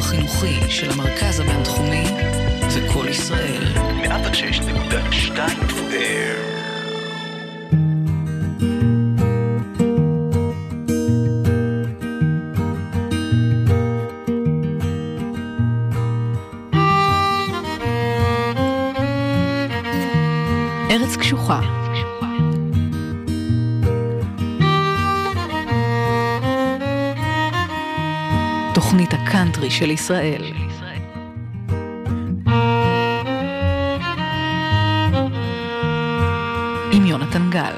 החינוכי של המרכז הבינתחומי וכל ישראל. 106.2 FM. ארץ קשוחה. תוכנית הקאנטרי של ישראל. עם יונתן גל.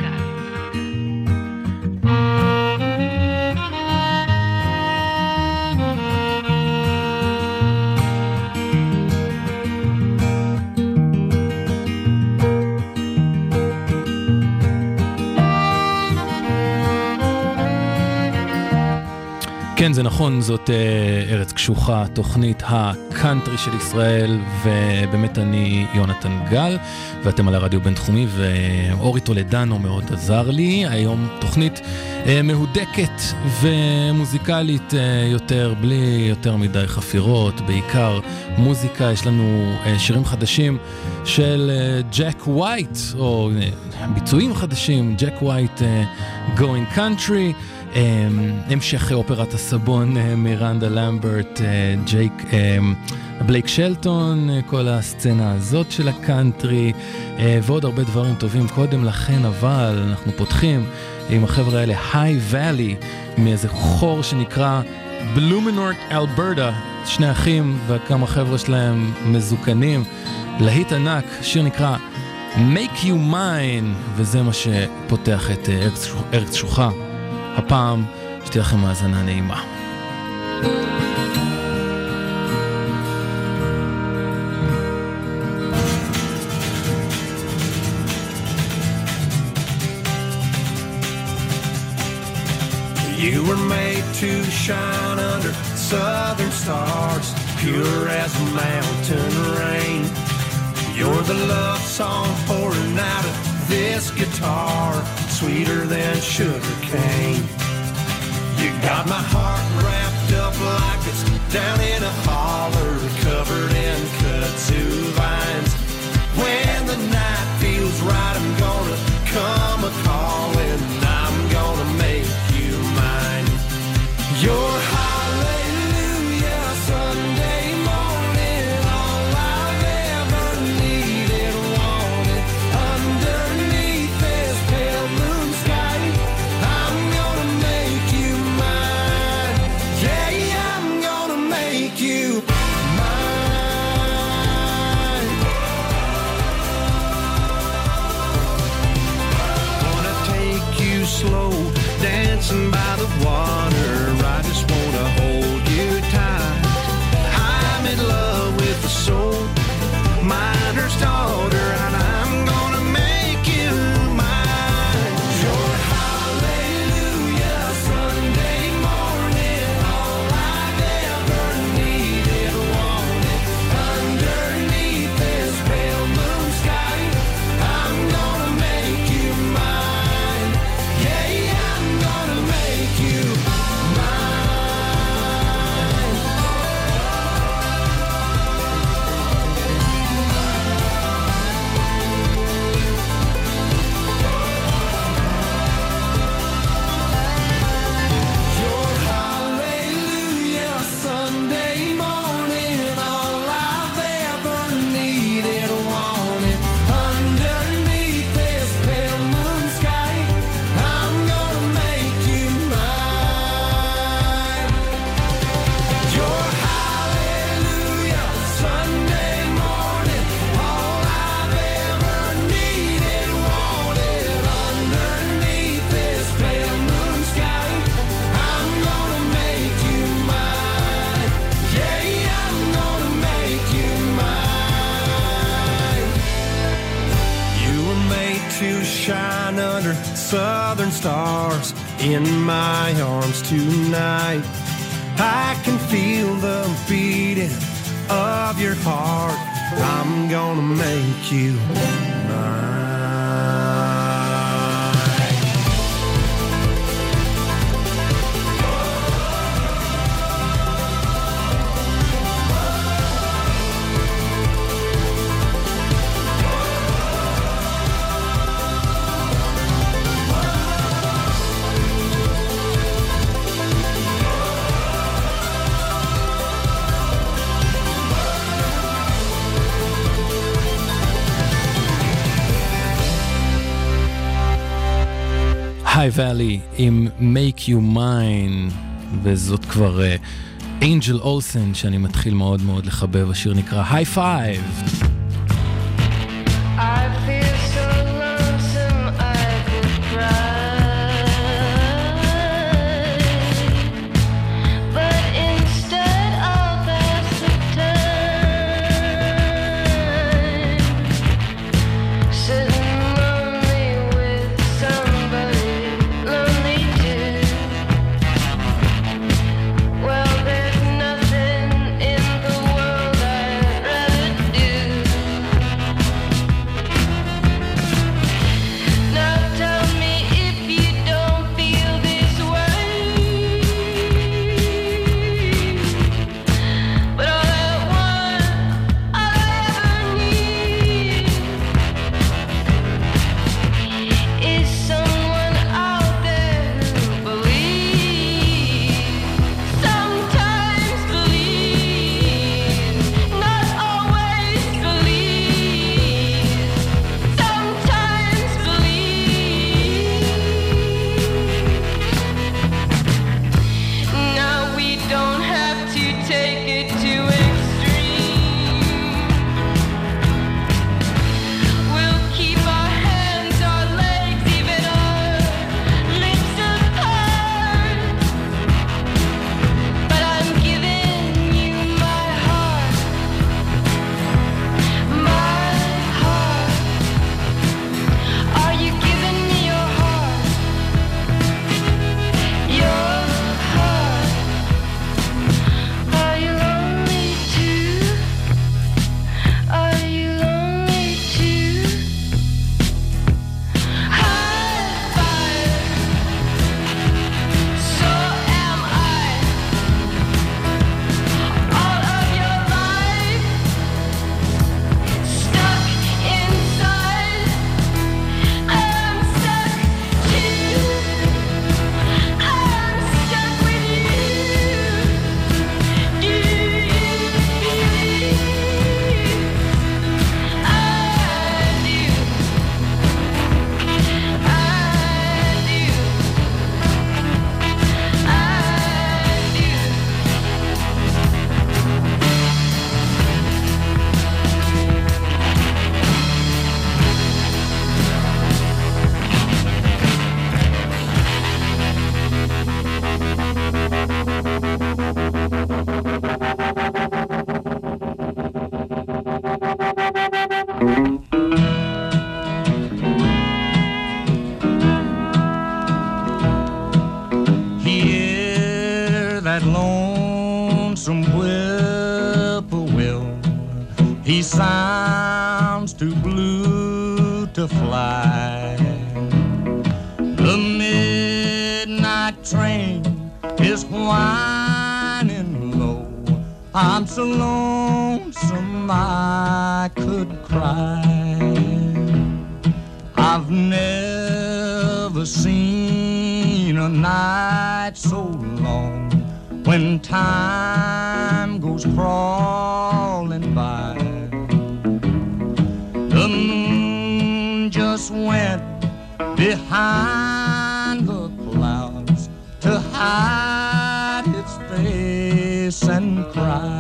כן, זה נכון, זאת ארץ קשוחה, תוכנית הקאנטרי של ישראל, ובאמת אני יונתן גל, ואתם על הרדיו בינתחומי, ואורי טולדנו מאוד עזר לי. היום תוכנית מהודקת ומוזיקלית יותר, בלי יותר מדי חפירות, בעיקר מוזיקה. יש לנו שירים חדשים של ג'ק ווייט, או ביצועים חדשים, ג'ק ווייט, Going Country, המשך אופרת הסבון מירנדה למברט, בלייק שלטון, כל הסצנה הזאת של הקאנטרי, ועוד הרבה דברים טובים קודם לכן. אבל אנחנו פותחים עם החבר'ה האלה, היי ואלי, מאיזה חור שנקרא בלומינורט אלברטה, שני אחים וכמה חבר'ה שלהם מזוקנים, להיט ענק, שיר נקרא Make You Mine, וזה מה שפותח את ארץ קשוחה. הפעם שתהיה לכם מאזנה נעימה. You were made to shine under southern stars, pure as mountain rain. You're the love song pouring out of this guitar, sweeter than sugar cane. You got my heart wrapped up like it's down in a holler, covered in kudzu vines. When the night feels right, I'm gonna come a-calling, I'm gonna make you mine. Your hallelujah Sunday morning, all I've ever needed, wanted, underneath this pale moon sky, I'm gonna make you mine. Yeah, I'm gonna make you mine. Wanna take you slow, dancing by the water, I just wanna hold you tight. I'm in love with the soul, miner's daughter, and I'm gonna make you mine. Your hallelujah Sunday morning, all I've ever needed, wanted, underneath this pale moon sky, I'm gonna make you mine. Yeah, I'm gonna make you mine. Your hallelujah Sunday morning, all I've ever needed, wanted, underneath this pale moon sky, I'm gonna make you mine. Your hallelujah Sunday morning, all I've ever needed, wanted, underneath this pale moon sky, I'm gonna make you mine. Yeah, I'm gonna make you mine. You were made to shine under southern stars, in my arms tonight. I can feel the beating of your heart, I'm gonna make you mine. High Valley עם Make You Mine, וזאת כבר אנג'ל אולסן שאני מתחיל מאוד מאוד לחבב. השיר נקרא High Five. I feel so lonesome I could cry, but instead I'll pass the time sitting lonely with somebody lonely too. Well, there's nothing in the world I'd rather do. Now tell me if you don't feel this way. But all I want, all I ever need, is someone out there who believes. Sometimes believes, not always believes. Sometimes believes. Now we don't have to take it too extreme. We'll keep our hands, our legs, even our lips apart. But I'm giving you my heart, my heart. Are you giving me your heart? Your heart. Are you lonely too? Are you lonely too? High five. So am I. All of your life stuck inside. I'm stuck too. I'm stuck with you. Do you believe? I do. I do. I do. Hear that lonesome whippoorwill. He sounds too blue to fly. The midnight train is whining low. I'm so lonesome I could cry. I've never seen a night so long when time goes crawling by. The moon just went behind the clouds to hide its face and cry.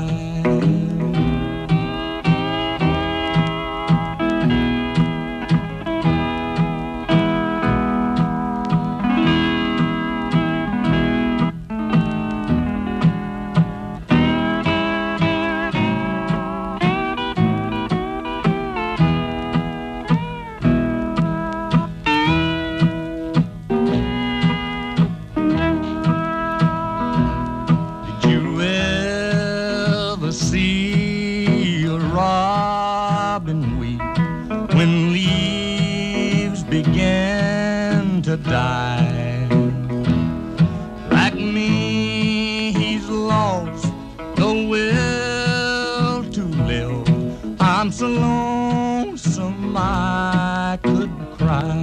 Did you ever see a robin weep when leaves began to die? Like me, he's lost the will to live. I'm so lonesome I could cry.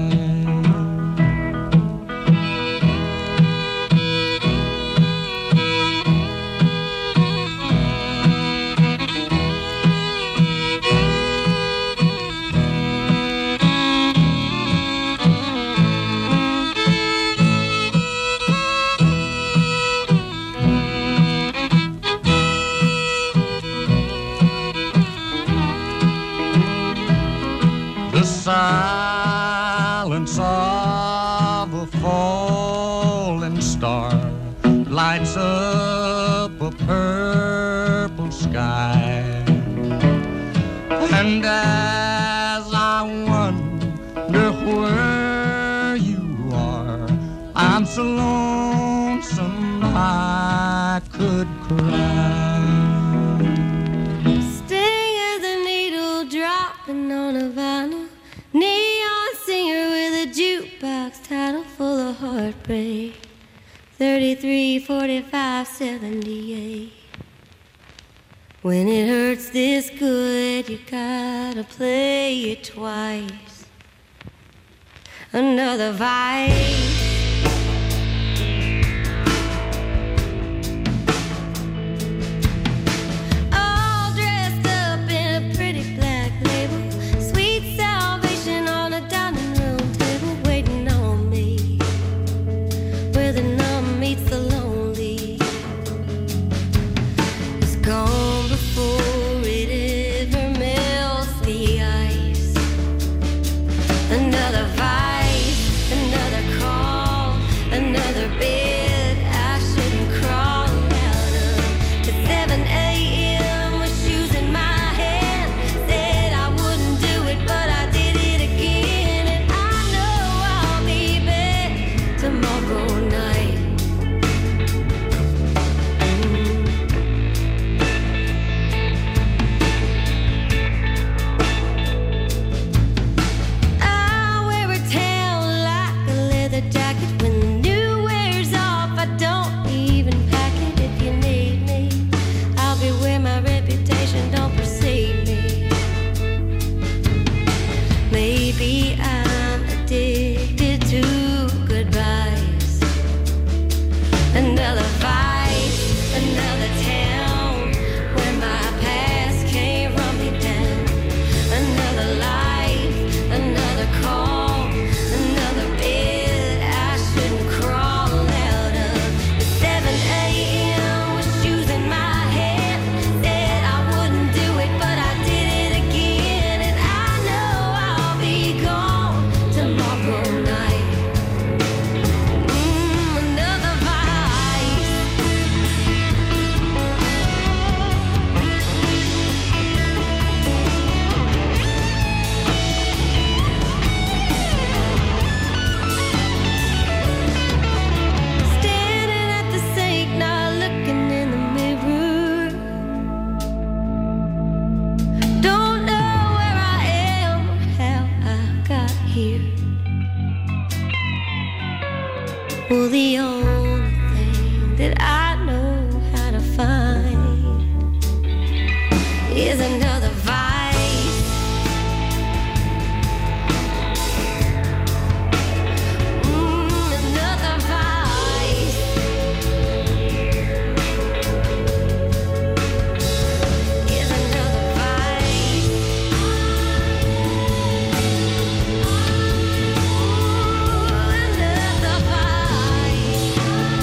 silence of a falling star lights up a purple sky. And as I wonder where you are, I'm so lonesome I could cry. Sting as a needle dropping on a vinyl, neon singer with a jukebox title full of heartbreak. 33, 45, 78. When it hurts this good, you gotta play it twice. Another vice. All dressed up in a pretty black label, sweet salvation on a dining room table, waiting on me, where the numb meets the lonely. It's gone before it ever melts the ice. Another vice, another call, another bed I shouldn't crawl out of. At 7 a.m. with shoes in my hand, said I wouldn't do it, but I did it again. And I know I'll be back tomorrow night. I wear a tail like a leather jacket. When the new wears off, I don't even pack it. If you need me, I'll be where my reputation don't precede me. Maybe I'm addicted to goodbyes. Another vice, another town where my past came rumbling down. Another life, another call, another bed I shouldn't crawl out of. At 7 a.m. with shoes in my hand, said I wouldn't do it, but I did it again. And I know I'll be gone tomorrow night. Another vice. Standing at the sink, not looking in the mirror. Don't know where I am or how I got here. Well, the only thing that I know how to find is another vice. Another vice. Is another vice. Another vice.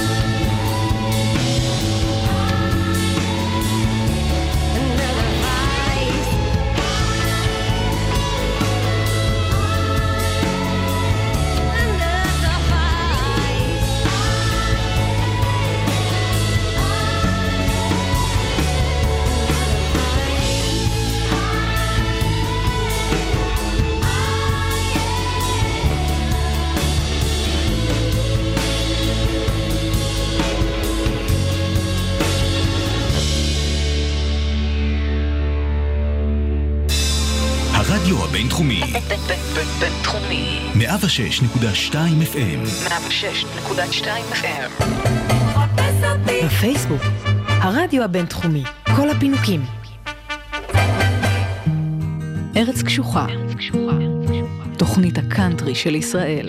Another vice. Another הרדיו הבינתחומי בינתחומי 106.2 FM 106.2 FM. בפייסבוק, הרדיו הבינתחומי, כל הפינוקים. ארץ קשוחה, תוכנית הקאנטרי של ישראל.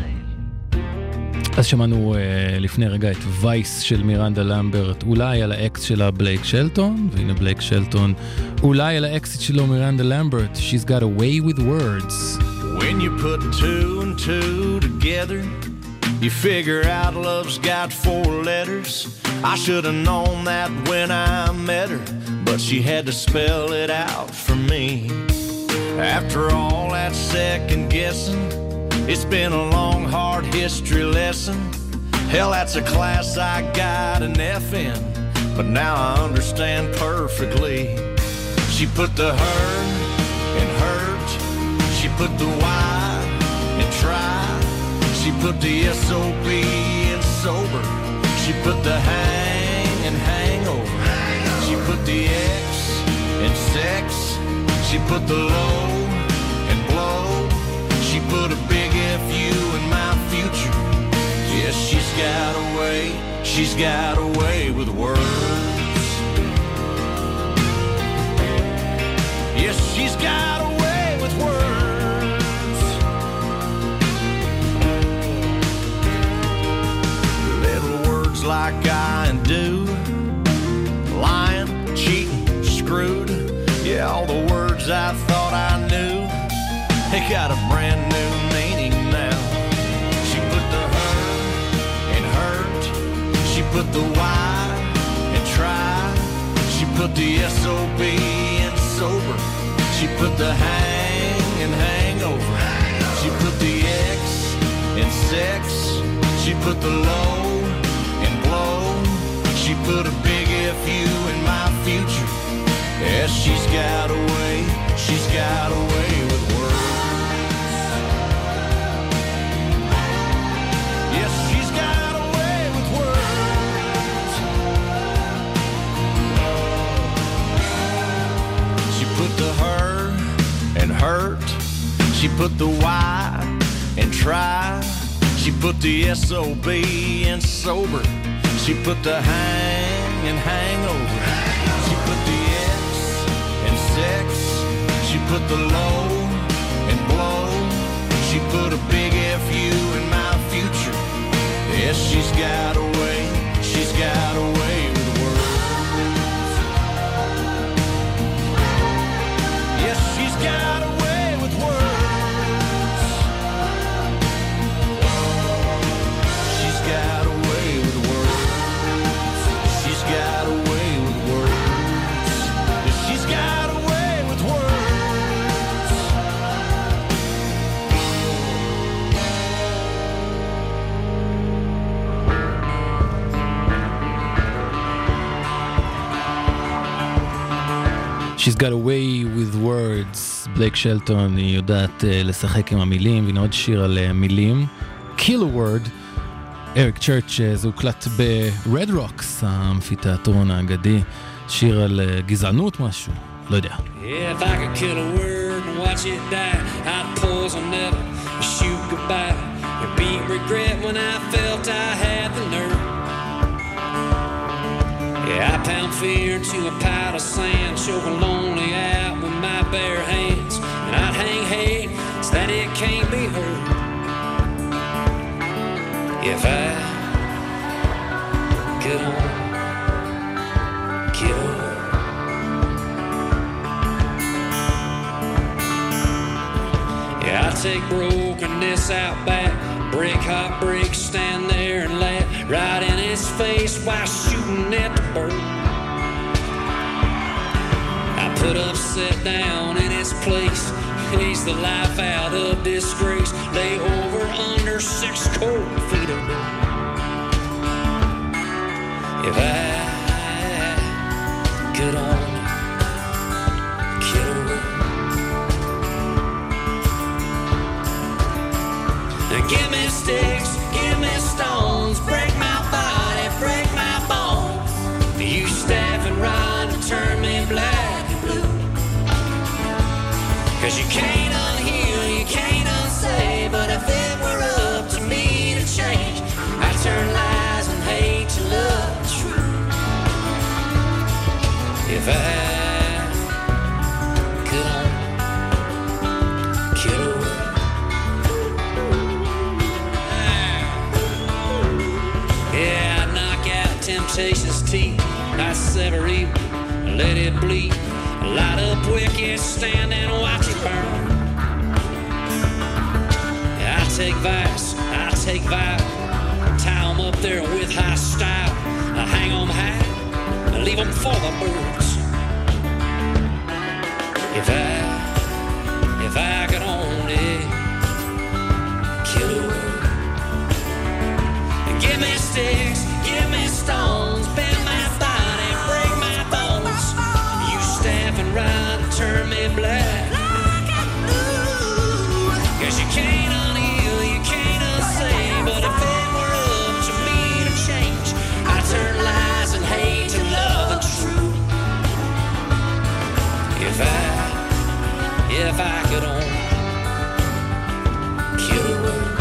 אז שמענו לפני רגע את וייס של מירנדה למברט, אולי על האקס שלה בלייק שלטון, והנה בלייק שלטון, אולי על האקסית שלו מירנדה למברט, She's got a way with words. When you put two and two together, you figure out love's got 4 letters. I should have known that when I met her, but she had to spell it out for me. After all that second guessing, it's been a long, hard history lesson. Hell, that's a class I got an F in, but now I understand perfectly. She put the her in hurt, she put the Y in try, she put the SOB in sober, she put the hang in hangover, she put the X in sex, she put the low in blow, she put a big FU in my future. Yes, she's got a way with words. Yes, she's got a way with words. Little words like I and do, lying, cheating, screwed. Yeah, all the words I thought I knew, they got a brand new meaning now. She put the her in hurt, she put the Y in try, she put the SOB in sober, she put the hang in hangover, she put the X in sex, she put the low in blow, she put a big FU in my future. Yes, she's got a way with words. Yes, she's got a way with words. She put the her in hurt, she put the Y in try, she put the SOB in sober, she put the hang in hangover, she put the sex, she put the low and blow, she put a big FU in my future. Yes, she's got a way with words. Yes, she's got a way with words. She's got a way with words. She's got a way with words. She's got a way with words. She's got a way with words. בלייק שלטון, היא יודעת לשחק עם המילים, והנה עוד שיר על מילים. Kill a word. אריק צ'רץ', זה הוקלט ב-Red Rocks, האמפיתיאטרון האגדי. שיר על גזענות משהו, לא יודע. Yeah, if I could kill a word and watch it die, I'd pause on never shoot goodbye. It'd be regret when I felt I had the nerve. Yeah, I pound fear into a pile of sand, choking lonely out with my bare hands. And I'd hang hate so that it can't be heard. If I could only kill a word. Yeah, I take brokenness out back, break heartbreak, stand there and laugh right in his face while shooting at the bird. I put upset down in his place, haze the life out of disgrace, lay over under 6 cold feet of dirt. If I could only kill a word. Give me sticks, give me stones, break my body, break my bones. You staff and rod and turn me black and blue. 'Cause you can't unheal, you can't unsay, but if it were up to me to change, I'd turn lies and hate to love and truth. If I could only kill a word. Yeah, I'd knock out temptation's teeth, I'd sever evil, let it bleed, light up wicked, stand and watch it burn. Yeah, I take vice, I take vibe, tie 'em up there with high style, I hang 'em high, I leave 'em for the birds. If I If I could only kill a word. Give me sticks, give me stones, bend my body, break my bones. You staff and ride and turn me black. Cause you can't unheal, you can't unsay. But if it were up to me to change, I'd turn lies and hate to love and truth. If I could only kill a word.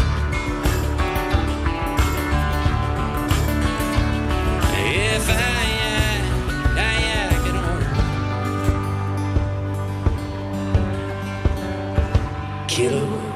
If I could only kill a word.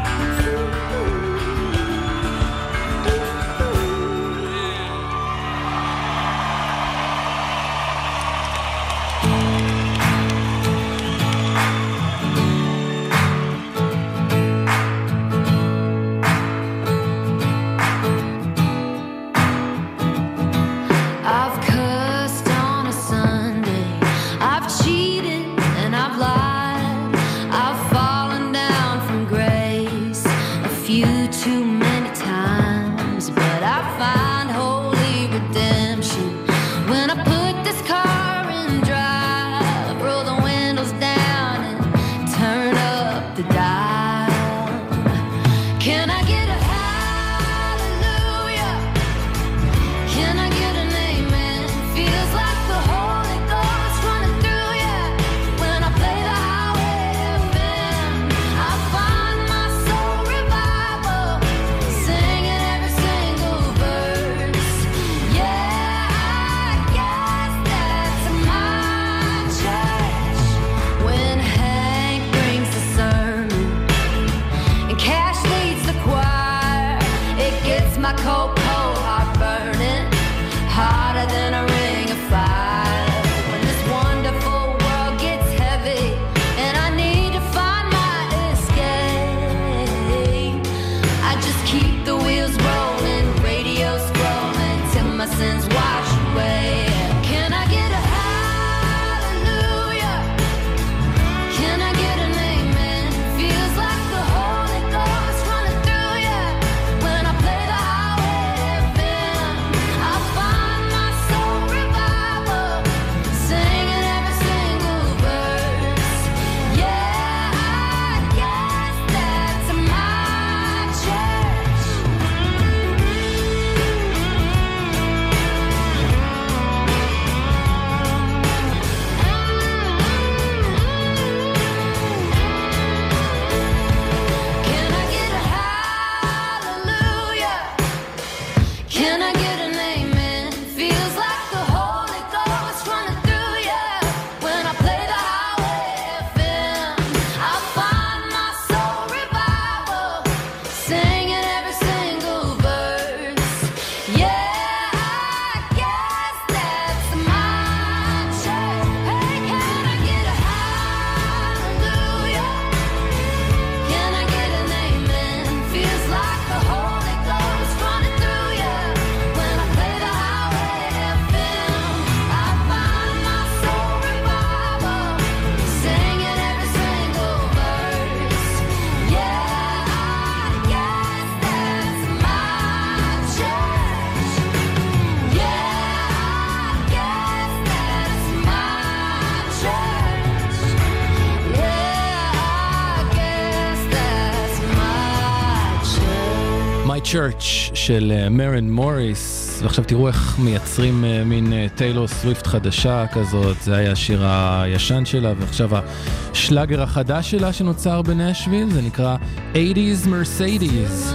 Church של מרן מוריס, ועכשיו תראו איך מייצרים מין טיילור סוויפט חדשה כזאת. זה היה השיר הישן שלה, ועכשיו השלאגר החדש שלה שנוצר בנשוויל, זה נקרא 80s Mercedes.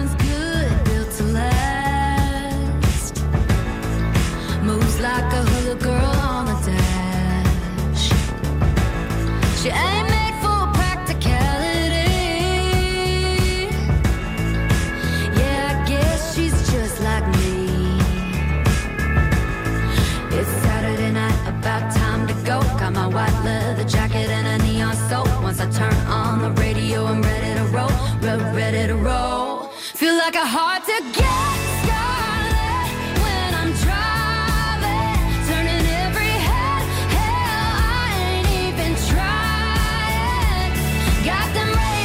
Moves like a hula girl on a dash. She ain't made for practicality. Yeah, I guess she's just like me. It's Saturday night, about time to go. Got my white leather jacket and a neon soap. Once I turn on the radio, I'm ready to roll, ready to roll. Feel like a hard to get started when I'm driving, turning every head. Hell, I ain't even trying. Got them ready.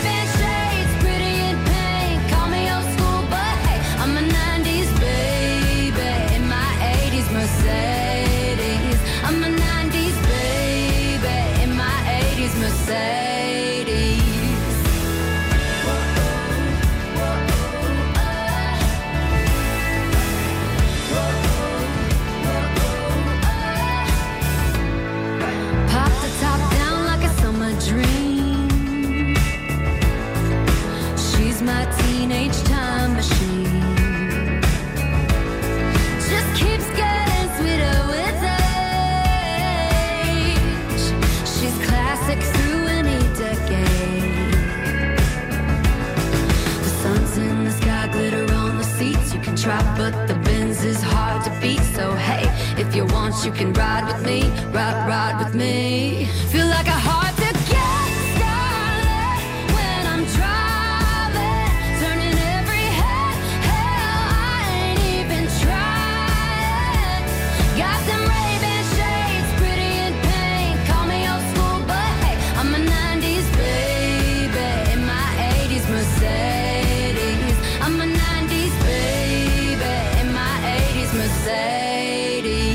you can ride with me, ride with me. Feel like a heart to get started when I'm driving, turning every head. Hell, I ain't even trying. Got them Ray-Ban shades, pretty in pink. Call me old school, but hey, I'm a 90s baby in my 80s Mercedes. I'm a 90s baby in my 80s Mercedes.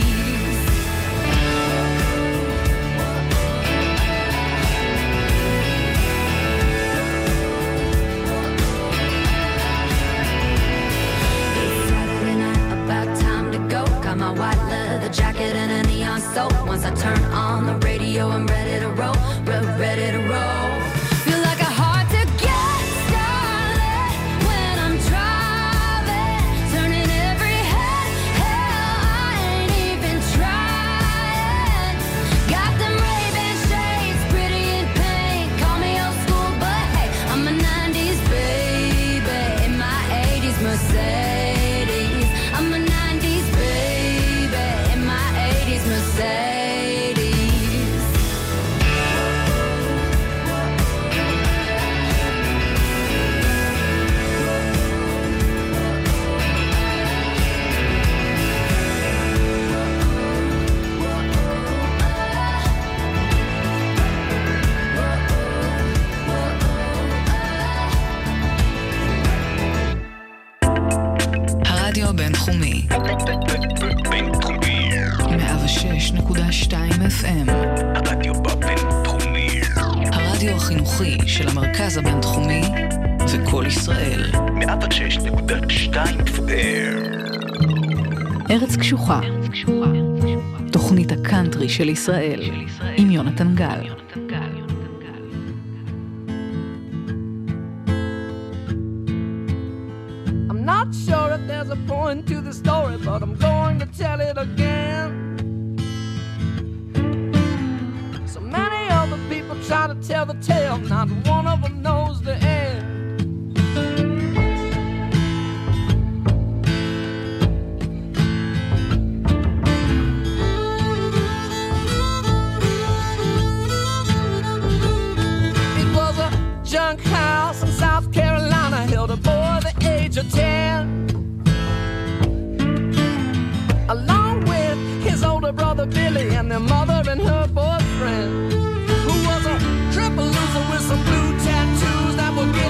My white leather jacket and a neon soap. Once I turn on the radio, I'm ready to roll, ready to roll. Feel like a heart to get started when I'm driving, turning every head. Hell, I ain't even trying. Got them Ray-Ban shades, pretty in pink. Call me old school, but hey, I'm a 90s baby in my 80s Mercedes. I'm a 90s baby in my 80s Mercedes. הרדיו הבינתחומי 106.2 FM. הרדיו הבינתחומי. הרדיו החינוכי של המרכז הבינתחומי וכל ישראל. 106.2 FM. ארץ קשוחה, תוכנית הקאנטרי של ישראל, עם יונתן גל. I'm not sure if there's a point to the story, but I'm going to tell it again. So many other people try to tell the tale, not one of them knows the end. It was a junk house in South Carolina, held a boy the age of 10, along with his older brother Billy and their mother and her boyfriend, who was a triple loser with some blue tattoos that were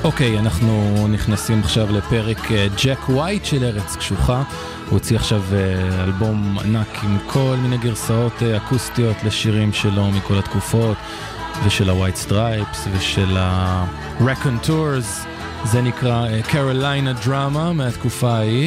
אוקיי, אנחנו נכנסים עכשיו לפרק ג'ק ווייט של ארץ קשוחה. הוא הוציא עכשיו אלבום ענק עם כל מיני גרסאות אקוסטיות לשירים שלו מכל התקופות, ושל הווייט סטרייפס ושל הרקונטורס. זה נקרא קרוליינה דרמה מהתקופה ההיא.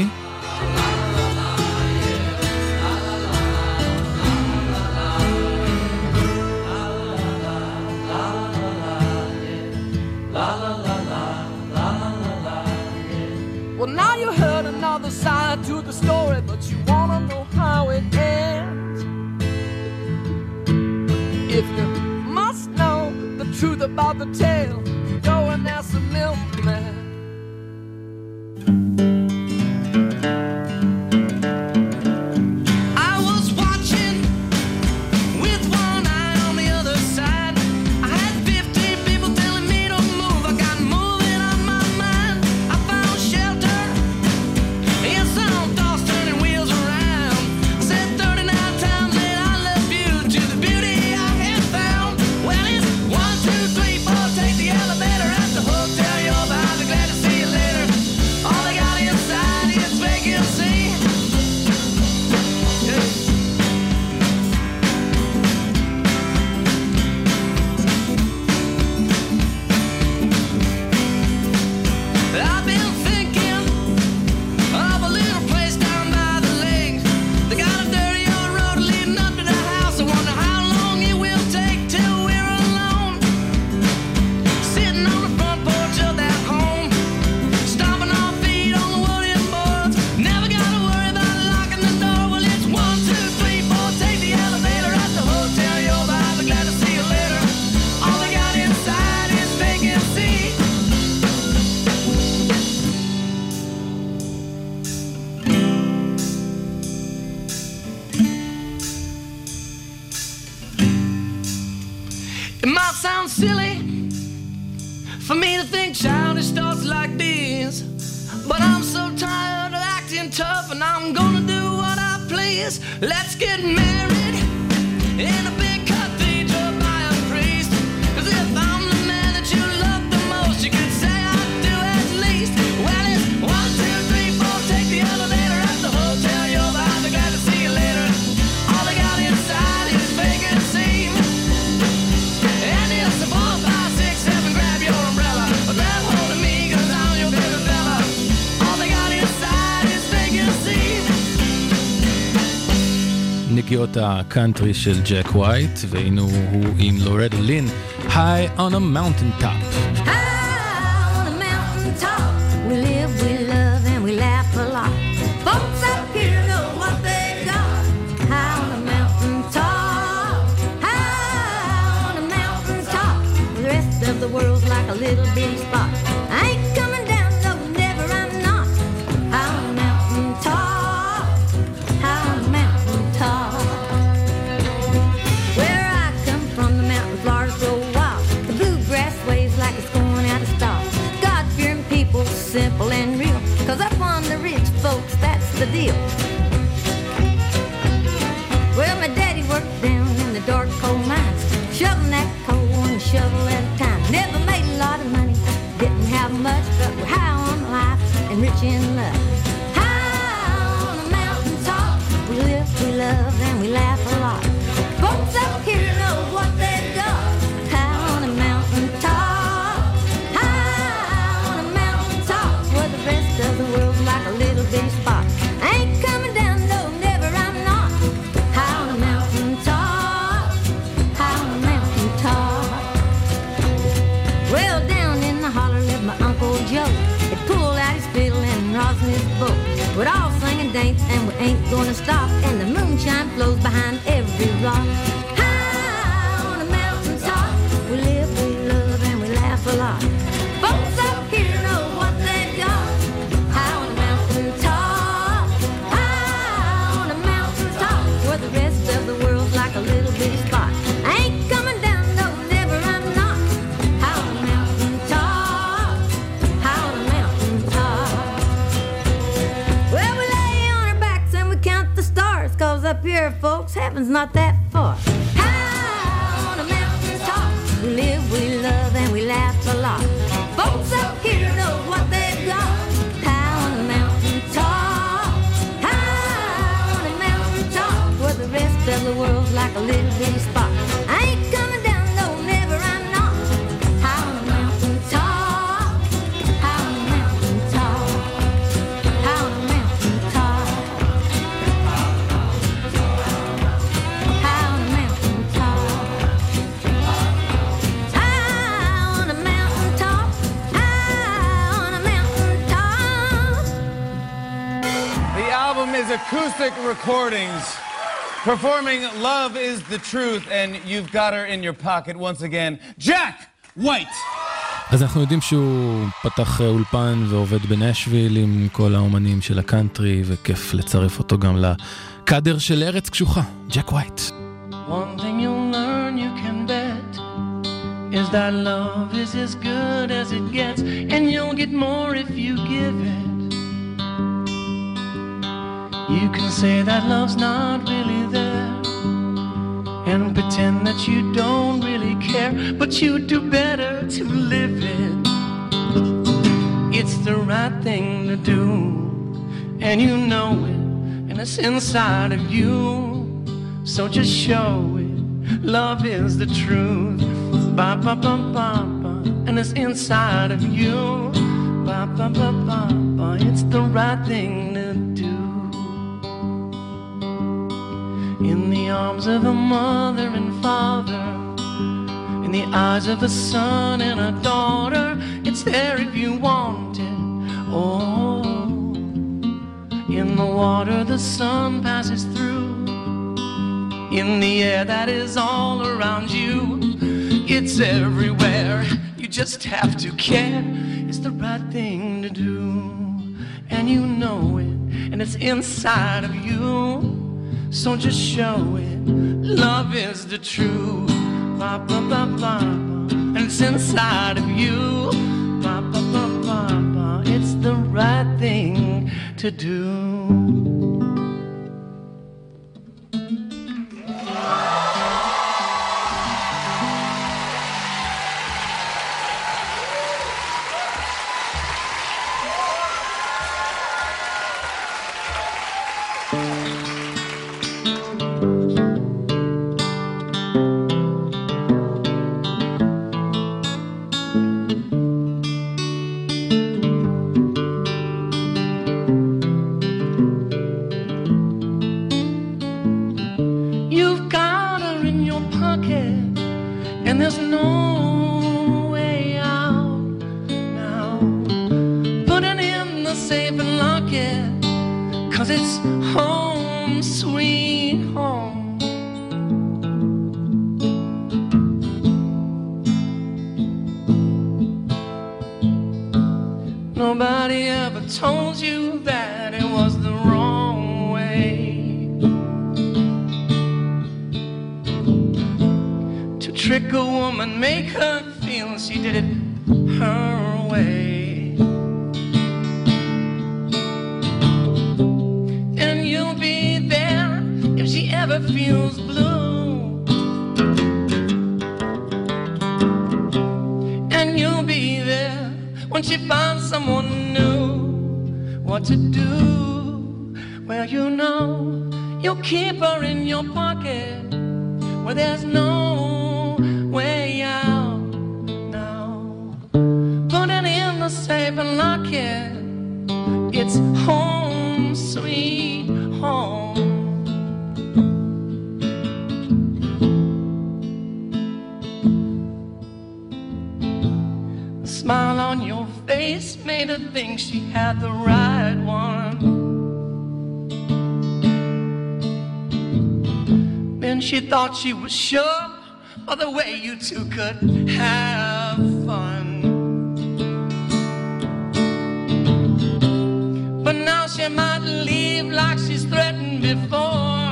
Well, now you heard another side to the story, but you wanna know how it ends. If you must know the truth about the tale, go and ask the milkman. Let's get married in a big cathedral by a priest. 'Cause if I'm the man that you love the most, you could say I do at least. Well, it's 1, 2, 3, 4, take the elevator at the hotel. You'll be glad to see you later. All they got inside is vacancy. And it's a 4, 5, 6, 7, grab your umbrella. Grab hold of me 'cause I'm your baby fella. All they got inside is vacancy. נגיעות הקאנטרי של ג'ק ווייט, והנה הוא עם לורדה לין, High on a Mountain Top. High on a mountain top, we live, we love, and we laugh a lot. Folks up here know what they got. High on a mountain top, high on a mountain top. The rest of the world's like a little bitty spot. I ain't coming down, no, never, I'm not. High on a mountain top, high on a mountain top. Where I come from, the mountain Florida's so wild. The bluegrass waves like it's going out of style. God-fearing people, simple and real. 'Cause up on the ridge, folks, that's the deal. Well, my daddy worked down in the dark coal mines, shoveling that coal one shovel at a time. Never made a lot of money, didn't have much, but we're high on life and rich in love. High on a mountain top, we live, we love, and we laugh a lot. Folks up here know what they've got. High on a mountain top, high on a mountain top, where the rest of the world's like a little bitty spot. I ain't coming down, no, never, I'm not. High on a mountain top, high on a mountain top. Well, down in the holler lived my Uncle Joe. He'd pull out his fiddle and rosin his bow. We'd all sing and dance, and we ain't gonna stop. And the moonshine flows behind every rock. High on a mountain top, we live, we love, and we laugh a lot. Folks up here know what they've got. High on a mountain top, high on a mountain top, where the rest of the world's like a little bitty spot. I ain't coming down, no, never, I'm not. High on a mountain top, high on a mountain top. Well, we lay on our backs and we count the stars, 'cause up here, folks, heaven's not that far. High on a mountain top, we live, we love, and we laugh a lot. Folks up here them spot. I ain't coming down, no, never, I'm not. High on a mountain top, high on a mountain top, high on a mountain top, high on a mountain top, high on a mountain top, high on a mountain top. The album is acoustic recordings performing Love is the Truth, and you've got her in your pocket once again, Jack White. אז אנחנו יודעים שהוא פתח אולפן ועובד בנשוויל עם כל האומנים של הקאנטרי, וכיף לצרף אותו גם לקאדר של ארץ קשוחה, ג'ק ווייט. One thing you'll learn, you can bet, is that love is as good as it gets, and you'll get more if you give it. You can say that love's not really there, and pretend that you don't really care, but you do better to live it. It's the right thing to do, and you know it, and it's inside of you. So just show it. Love is the truth. Ba ba ba ba ba, and it's inside of you. Ba ba ba ba ba, it's the right thing to do. In the arms of a mother and father, in the eyes of a son and a daughter, it's there if you want it. Oh, in the water the sun passes through, in the air that is all around you, it's everywhere. You just have to care. It's the right thing to do, and you know it, and it's inside of you. So just show it. Love is the truth. Ba ba ba ba, and it's inside of you. Ba ba ba ba ba, it's the right thing to do. Nobody ever told you that it was the wrong way to trick a woman, make her feel she did it her way. And you'll be there if she ever feels blue, and you'll be there when she finds someone new. What to do? Well, you know, you'll keep her in your pocket where there's no way out now. Put it in the safe and lock it. It's home, sweet home. The smile on your face made her think she had the right one. Then she thought she was sure of the way you two could have fun. But now she might leave like she's threatened before.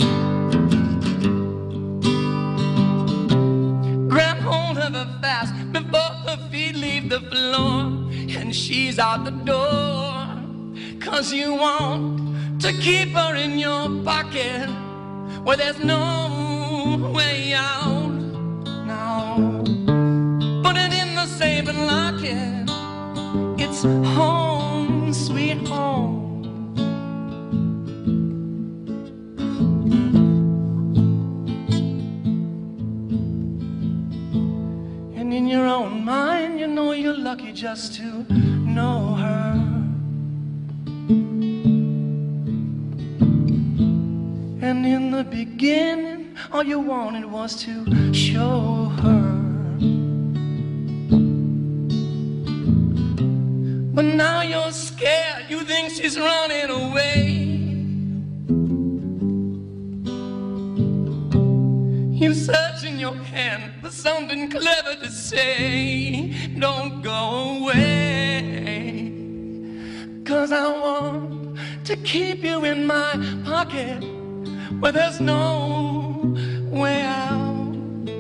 Grab hold of her fast before her feet leave the floor, and she's out the door. 'Cause you want to keep her in your pocket where there's no way out now. Put it in the safe and lock it. It's home, sweet home. just to know her. And in the beginning, all you wanted was to show her. But now you're scared, you think she's running away. You search in your hand for something clever to say. Don't go away, 'cause I want to keep you in my pocket where there's no way out.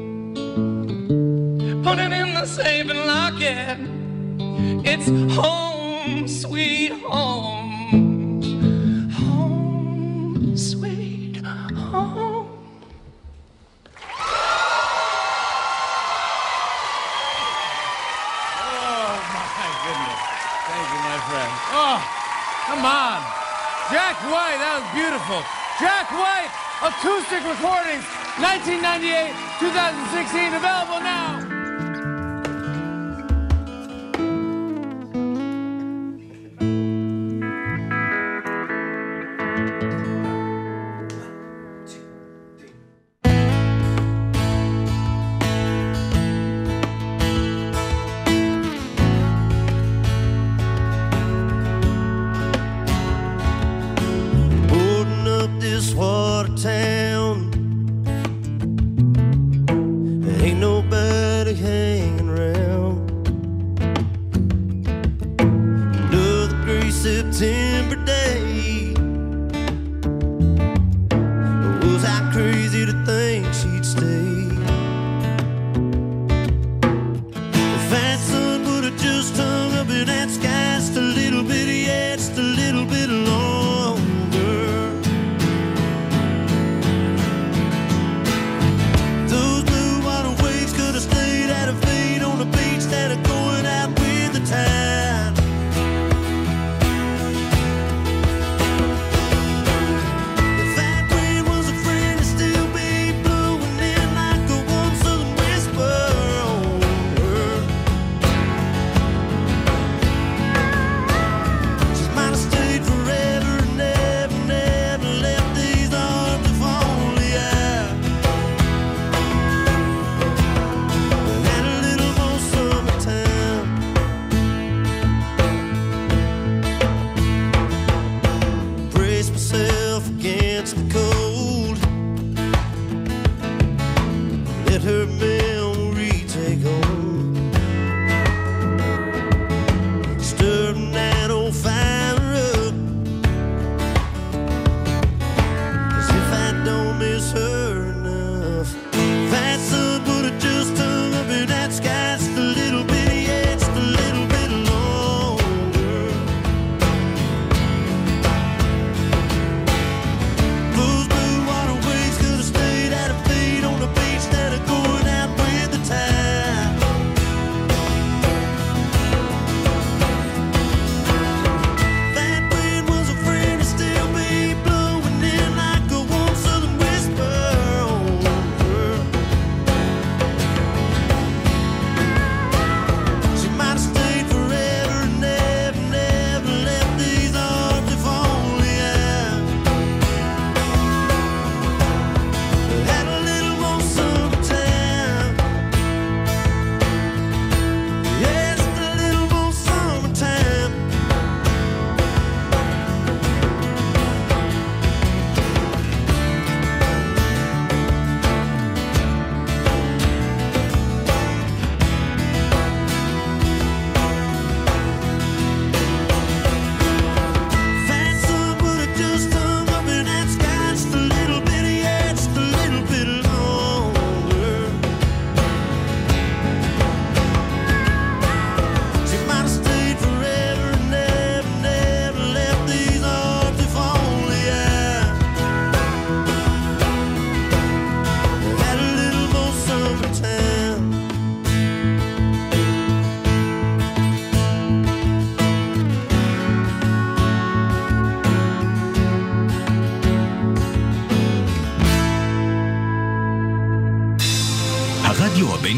Put it in the safe and lock it. It's home, sweet home. Home, sweet home. Oh, my goodness. Thank you, my friend. Oh, come on. Jack White, that was beautiful. Jack White, acoustic recordings, 1998, 2016, available now. Town, ain't nobody hanging around. Another gray September day. Was I crazy to think she'd stay? The fat sun would have just hung up in that sky just a little bit, yeah, just a little bit longer. Instead of going out with the tide.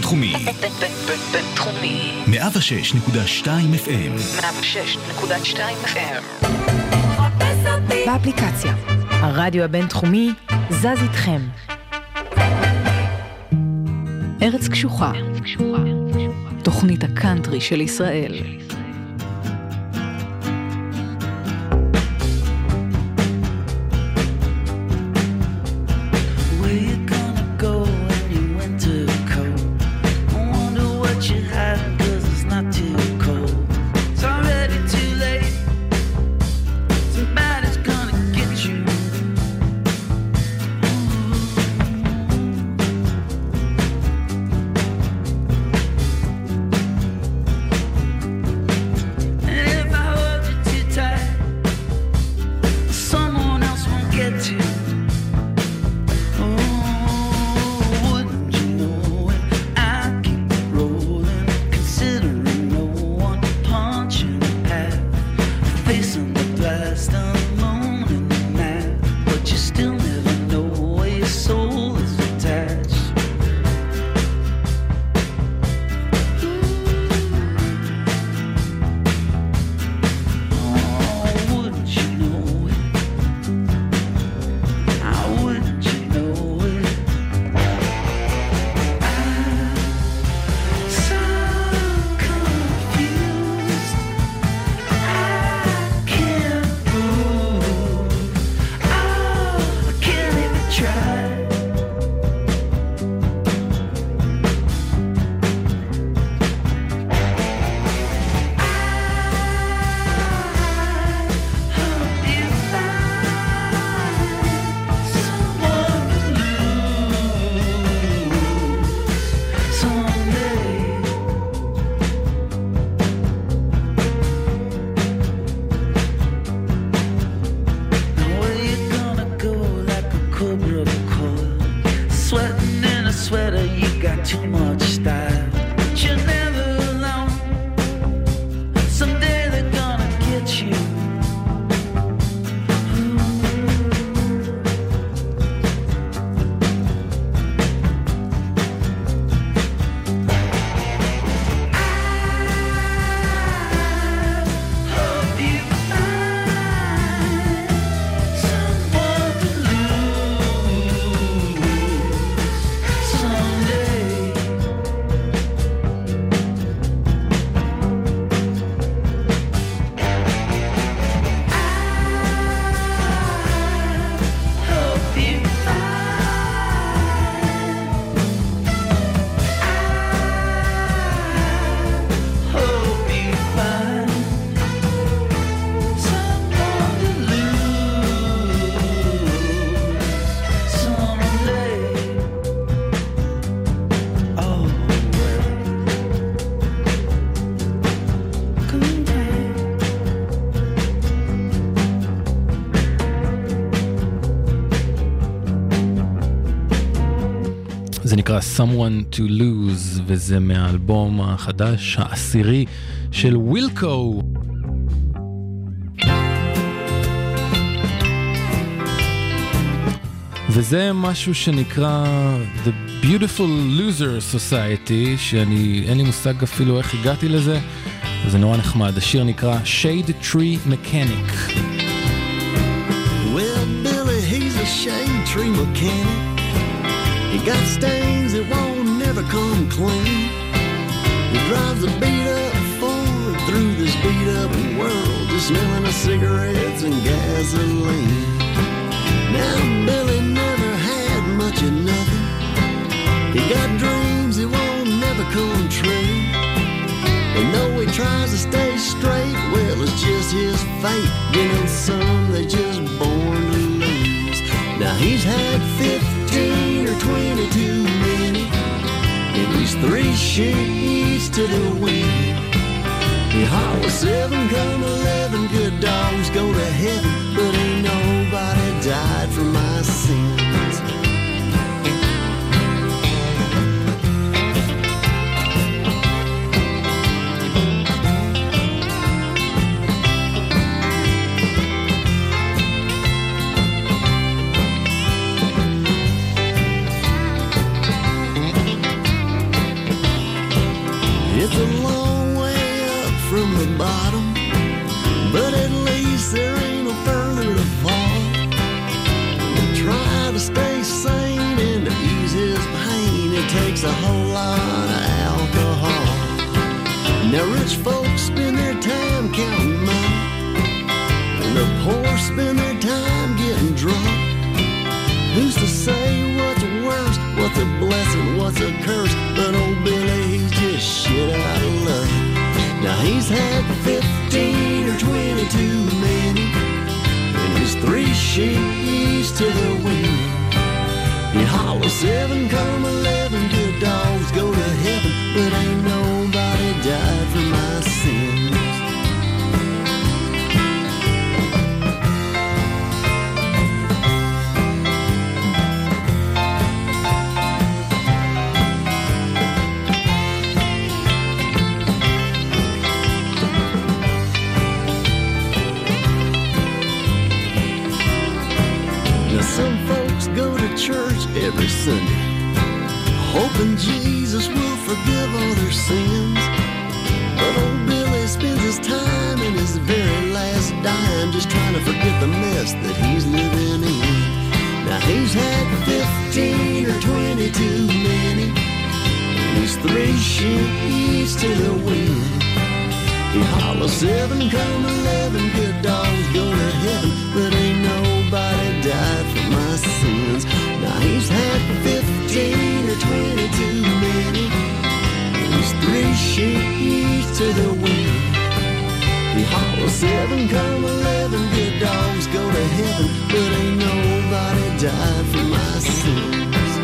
בינתחומי. בינתחומי. 106.2 FM. 106.2 FM. באפליקציה. הרדיו הבינתחומי זז איתכם. ארץ קשוחה. תוכנית הקאנטרי של ישראל. זה נקרא Someone to Lose, וזה מהאלבום החדש העשירי של ווילקו. וזה משהו שנקרא The Beautiful Loser Society, אין לי מושג אפילו איך הגעתי לזה, וזה נורא נחמד. השיר נקרא Shade Tree Mechanic. Well, Billy, he's a shade tree mechanic. He got stains that won't never come clean. He drives a beat-up Ford through this beat-up world, just smelling of cigarettes and gasoline. Now Billy never had much of nothing. He got dreams that won't never come true. And though he tries to stay straight, well, it's just his fate. You know, some they just born to lose. Now he's had 15 or 20 too many, at least 3 sheets to the wind. He hollers 7 come 11 good dogs go to heaven, but ain't nobody died for my sins. drinks a whole lot of alcohol. Now rich folks spend their time counting money, and the poor spend their time getting drunk. Who's to say what's worse, what's a blessing, what's a curse? But old Billy, he's just shit out of luck. Now he's had 15 or 20 too many, and his 3 sheets to the wind. He hollers 7, come 11, good dogs go to heaven, but ain't nobody died for my sins. Some folks go to church every Sunday, hoping Jesus will forgive all their sins. But old Billy spends his time in his very last dime just trying to forget the mess that he's living in. Now he's had 15 or 20 too many, and he's 3 sheets to the wind. He hollers 7, come 11, good dogs go to heaven, but ain't nobody died for my sins. Now he's had 15 or 20 too many, and he's 3 sheets to the wind. He hollers 7, come 11, good dogs go to heaven, but ain't nobody died for my sins.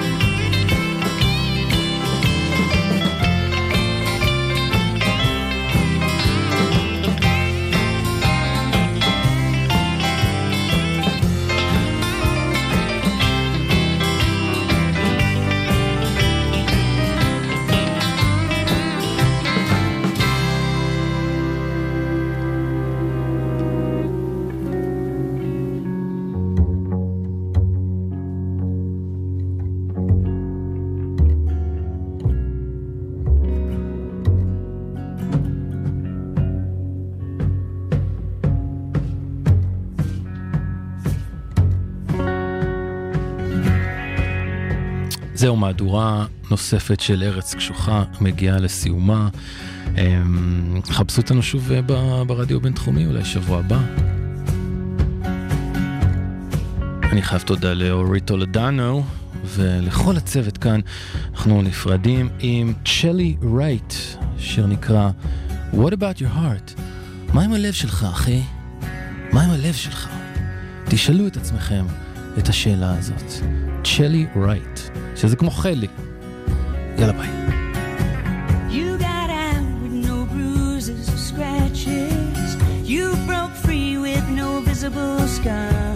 זהו, מהדורה נוספת של ארץ קשוחה מגיעה לסיומה. חפשו אותנו שוב ברדיו בינתחומי, אולי שבוע הבא. אני חייב תודה לאורי טולדנו ולכל הצוות כאן. אנחנו נפרדים עם צ'לי רייט, שיר נקרא What About Your Heart? מה עם הלב שלך, אחי? מה עם הלב שלך? תשאלו את עצמכם את השאלה הזאת. צ'לי רייט, שזה כמו חלי. יאללה ביי. You got out with no bruises or scratches. You broke free with no visible scars.